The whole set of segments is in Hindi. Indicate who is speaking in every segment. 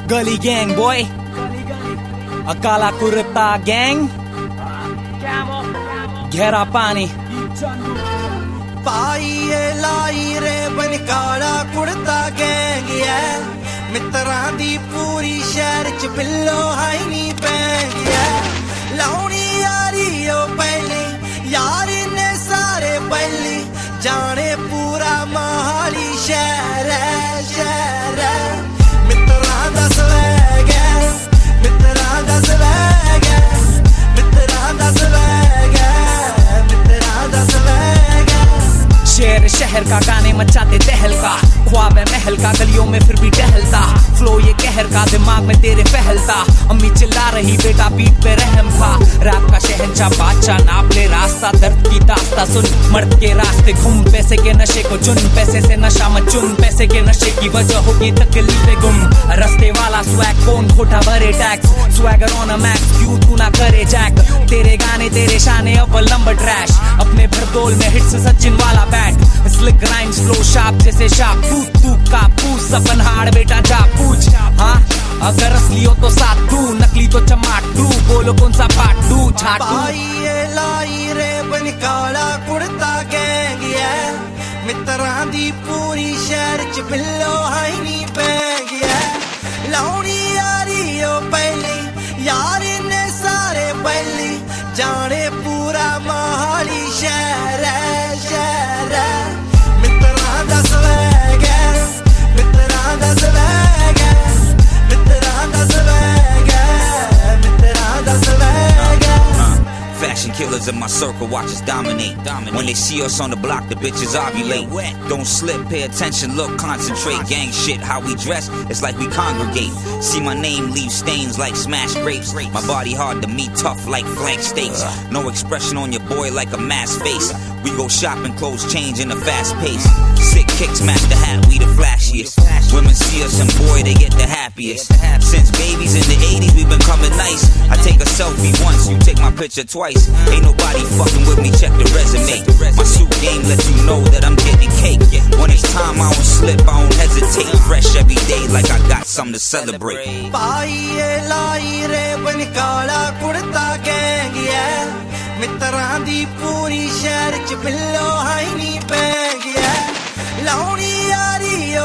Speaker 1: गली गैंग बॉय, काला कुर्ता गैंग, गहरा पानी
Speaker 2: पाइए लाई रे बन काला कुर्ता गैंग है। मित्रां दी पूरी शहर च बिल्लो हाई नी पैंग है। लाउनी यारी ओ पहली यारी ने सारे पहली जाने पूरा मोहाली शहर है, शहर है। मित्रां दा स्वैग है, मित्रां दा स्वैग है, मित्रां दा स्वैग है, मित्रां दा स्वैग है।
Speaker 1: शेर शहर का गाने मचाते तहलका, ख्वाब है महल का गलियों में फिर भी टहलता। फ्लो ये कहर का दिमाग में तेरे फहलता। अम्मी चिल्ला रही बेटा बीट पे रहम था। रात का शहंशाह बादशाह नाप ले रास्ता, दर्द की दास्ता सुन मर्द के रास्ते घूम। पैसे के नशे को चुन, पैसे से नशा मत चुन। पैसे के नशे की वजह होगी तकलीफे गुम। रस्ते वाला स्वैग कौन खोटा भरे tax. Swagger on a max क्यों तू ना करे जैक। तेरे गाने तेरे शाने अव्वल नंबर ट्रैश। अपने भरतोल में हिट्स सचिन वाला bat. Slick rhymes flow sharp जैसे शार्प। तू का पूछ सपन हाड़ बेटा जा पूछ। हाँ अगर असली हो तो साथ तू, नकली तो चमाट तू। बोलो कौन सा पार्ट तू छाटू।
Speaker 2: पाइए लाई रे बन काला कुर्ता गैंग है। मित्रां दी पूरी शहर च बिल्लो हाई नी पैंग है। लाउनी यारी ओ पहली यारी ने सारे पहली जाने पूरा मोहाली शहर है, शहर है। मित्रां दा स्वैग है, मित्रां दा स्वैग है, मित्रां दा स्वैग है, मित्रां दा स्वैग है।
Speaker 3: Fashion killers in my circle watch us dominate. When they see us on the block, the bitches ovulate. Don't slip, pay attention, look, concentrate. Gang shit, how we dress, it's like we congregate. See my name, leave stains like smashed grapes. My body hard to me, tough like flank steaks. No expression on your boy like a masked face. We go shopping, clothes change in a fast pace. Sick kicks match the hat, we the flashiest. Women see us and boy, they get the happiest. Since babies in the 80s, we've been coming nice. I take a selfie once, you take my picture twice. Ain't nobody fucking with me, check the resume. My suit game lets you know that I'm getting cake. When it's time, I don't slip, I don't hesitate. Fresh every day like I got something to celebrate.
Speaker 2: पाइए लाई रे बन काला कुर्ता गैंग है। मित्रां दी पूरी शहर च बिल्लो हाई नी पैंग है। लाउनी यारी ओ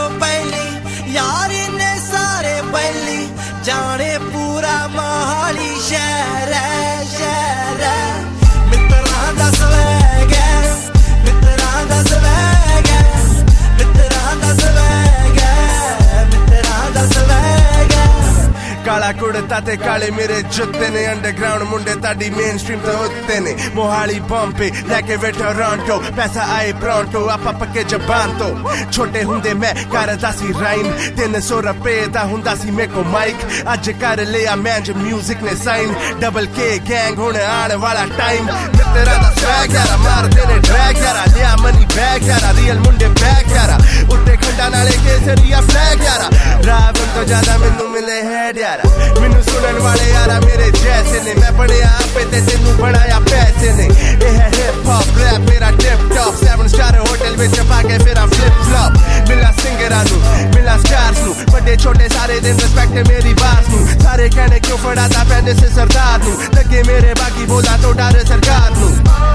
Speaker 2: पहली यारी ने सारे पहली जाने पूरा मोहाली शहर है, शहर है। मित्रां दा स्वैग है, मित्रां दा स्वैग है, मित्रां दा स्वैग है, मित्रां दा स्वैग है। काला कुड़ता ते काले मेरे जुत्ते ने। अंडरग्राउंड मुंडे ताड़ी मेन स्ट्रीम तो उत्ते ने। मोहाली बॉम्बे लेके वे टोरंटो। पैसा आए प्रोंटो आपा पक्के जबान तो। छोटे हुंदे मैं करदा सी राइम। 300 रुपए दा हुंदा सी मेरे को माइक। अज कर लिया मैंज म्यूजिक ने साइन। डबल के गैंग होने आने वाला टाइम। मित्रा दा स्वैग यारा मार देने ड्रैग यारा। लिया मनी बैग यारा, रियल मुंडे बैग यारा। उठे खंडा नाले केसरिया फ्लैग यारा। रावण तो ज्यादा मैनू मिले हेड यारा। मैनू सुनन वाले यारा मेरे जैसे ने। मैं पढ़िया आपे ते तेनू बनाया पैसे ने। ये है हिप हॉप रैप मेरा टिप टॉप। 7 स्टार होटल विच पाके फिर फ्लिप फ्लॉप। मिला सिंगरां नू मिला स्टार्स नू। बड़े छोटे सारे दिन रिस्पेक्ट है मेरी बात नू। सारे कहने क्यों फड़ाता पैने से सरदार नू। लगे मेरे बाकी बोला तो डर सरकार नू।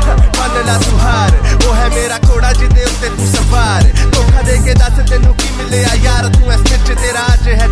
Speaker 2: मन ला तू हार वो है मेरा घोड़ा जिदे उत्ते तू सवार। धोखा दे के दस तेनू की मिले यार तू इस विच तेरा अज है